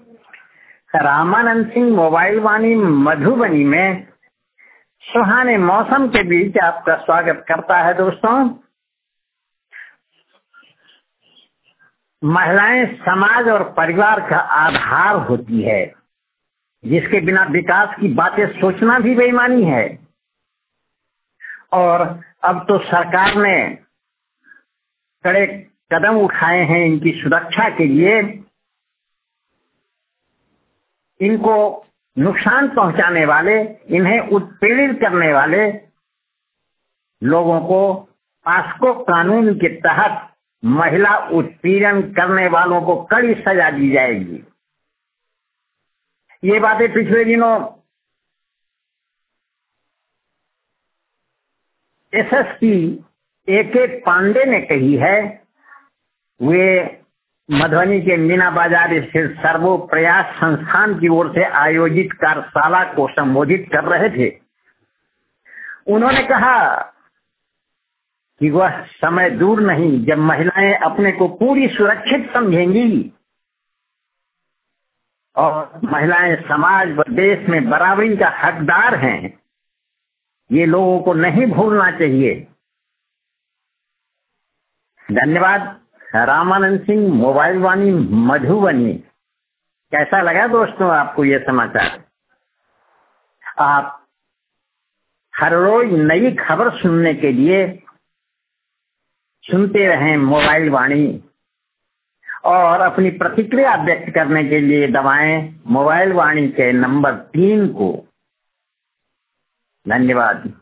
Ramanand Singh mobile Vani Madhubani में सुहाने मौसम के बीच आपका स्वागत करता है। दोस्तों, महिलाएं समाज और परिवार का आधार होती है, जिसके बिना विकास की बातें सोचना भी बेईमानी है। और अब तो सरकार ने कड़े कदम उठाए हैं इनकी सुरक्षा के लिए। इनको नुकसान पहुंचाने वाले, इन्हें उत्पीड़ित करने वाले लोगों को पास्को कानून के तहत महिला उत्पीड़न करने वालों को कड़ी सजा दी जाएगी। ये बातें पिछले दिनों एसएसपी ए.के. पांडे ने कही है। वे मधुबनी के मीना बाजार स्थित सर्वो प्रयास संस्थान की ओर से आयोजित कार्यशाला को संबोधित कर रहे थे। उन्होंने कहा कि वह समय दूर नहीं जब महिलाएं अपने को पूरी सुरक्षित समझेंगी और महिलाएं समाज व देश में बराबरी का हकदार हैं। ये लोगों को नहीं भूलना चाहिए। धन्यवाद। रामानंद सिंह मोबाइल वाणी मधुबनी। कैसा लगा दोस्तों आपको ये समाचार? आप हर रोज नई खबर सुनने के लिए सुनते रहें मोबाइल वाणी और अपनी प्रतिक्रिया व्यक्त करने के लिए दबाएं मोबाइल वाणी के नंबर 3 को। धन्यवाद।